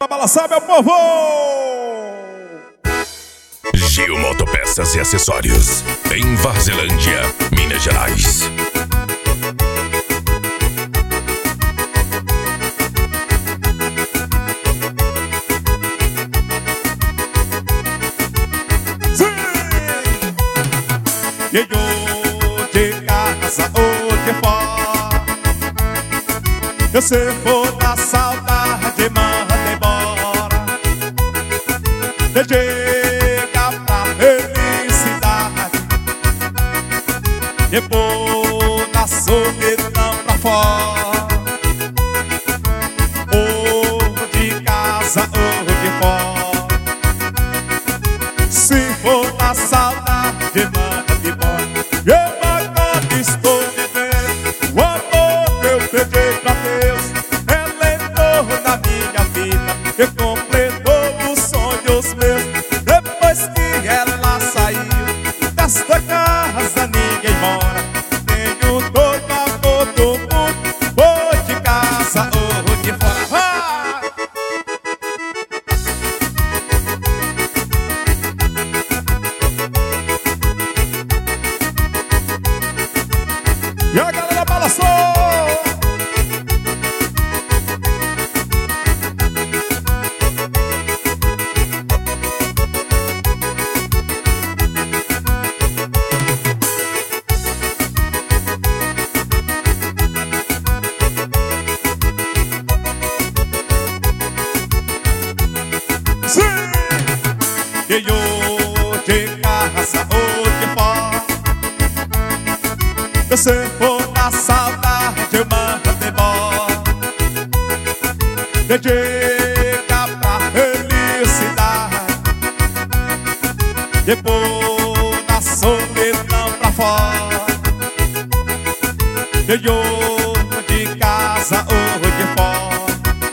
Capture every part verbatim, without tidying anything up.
Pra balançar, meu povo! Gil Motopeças e Acessórios, em Varzilândia, Minas Gerais. E eu de casa ou de fora, eu se for da saudade, manda embora. De chega pra felicidade, depois da solidão pra fora. Ou de casa ou de fora, se for da saudade, manda. Eu agora estou vivendo o amor que eu pedi pra Deus. Ela entrou na minha vida e completou os sonhos meus. Depois que ela saiu desta casa, ninguém mora. Tenho todo amor do mundo, ou de casa ou de fora. Vai! E a galera balançou! Sim! E eu de casa ou de fora, você for na saudade, manda embora. Dedica pra felicidade, depois da solidão pra fora. Eu de casa ou de fora,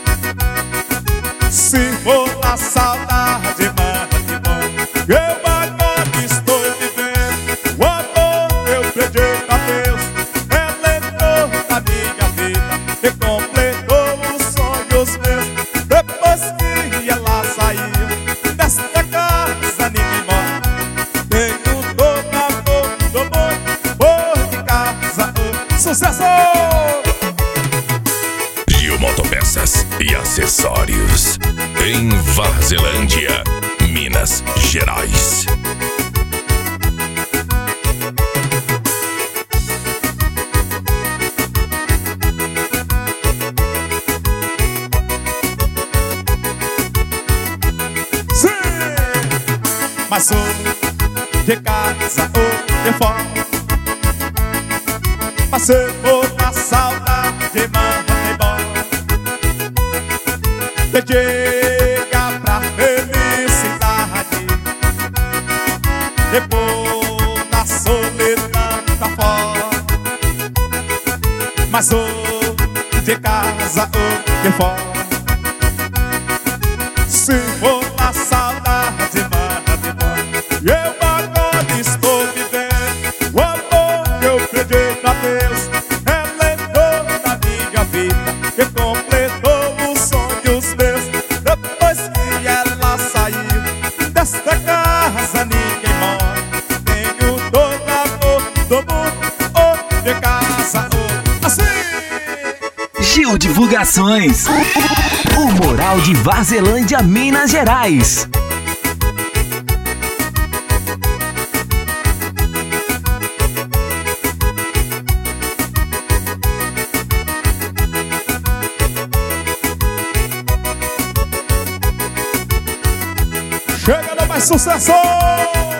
se for na saudade, manda embora. Eu agora estou vivendo o amor que eu pedi pra Deus. Ela entrou na minha vida e completou os sonhos meus. Depois que ela saiu desta casa, ninguém mora. Tenho todo amor do mundo, ou de casa, oh, sucesso! Gil Motopeças e Acessórios, em Varzilândia, Minas Gerais. Mas sou de casa ou de fora, mas se for na saudade, manda embora. Dedica pra felicidade, depois da solidão pra fora. Mas sou de casa ou de fora, se for na saudade, manda embora. Eu agora estou vivendo o amor que eu pedi pra Deus. Ela entrou na minha vida e completou os sonhos meus. Depois que ela saiu desta casa, ninguém mora. Tenho todo amor do mundo, ou de casa ou assim. Gil Divulgações, o Moral de Varzilândia, Minas Gerais. Chega no mais sucesso!